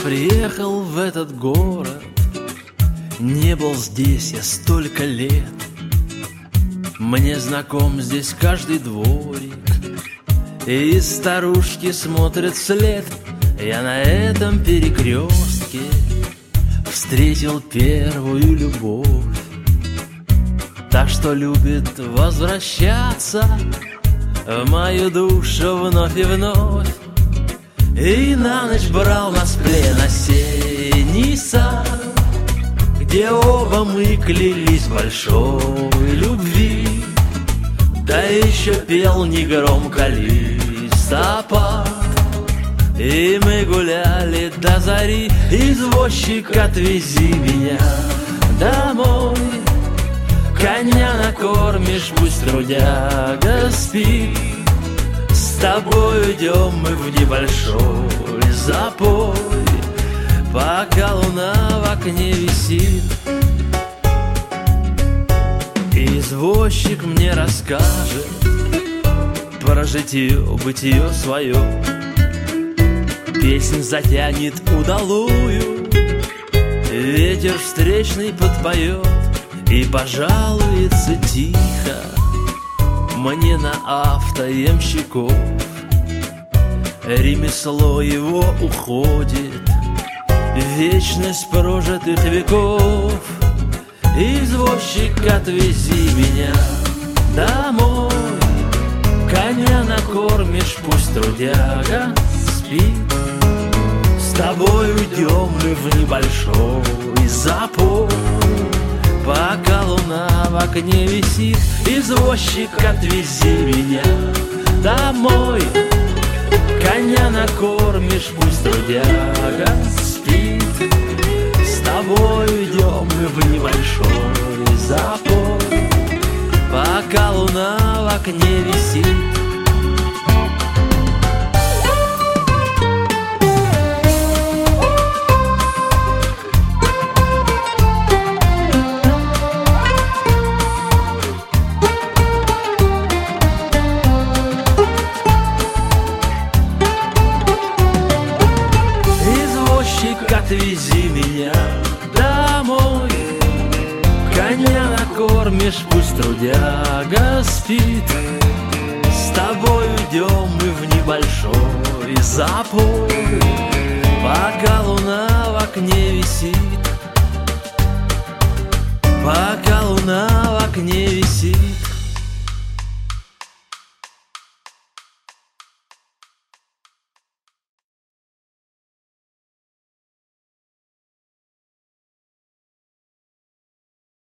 приехал в этот город, не был здесь я столько лет. Мне знаком здесь каждый дворик, и старушки смотрят вслед. Я на этом перекрестке встретил первую любовь, та, что любит возвращаться в мою душу вновь и вновь. И на ночь брал нас в плен осенний сад, где оба мы клялись большой любви. Да еще пел негромко листопад, и мы гуляли до зари. Извозчик, отвези меня домой, коня накормишь, пусть трудяга спит. С тобой идем мы в небольшой запой, пока луна в окне висит. Извозчик мне расскажет про житье-бытие свое, песнь затянет удалую, ветер встречный подпоет и пожалуется тихо мне на автоемщиков. Ремесло его уходит в вечность прожитых веков. Извозчик, отвези меня домой, коня накормишь, пусть трудяга спит. С тобой уйдем мы в небольшой запой, пока луна в окне висит. Извозчик, отвези меня домой, коня накормишь, пусть трудяга спит. С тобой идем мы в небольшой запой, пока луна в окне висит. Отвези меня домой, коня накормишь, пусть трудяга спит. С тобой уйдем мы в небольшой запой, пока луна в окне висит.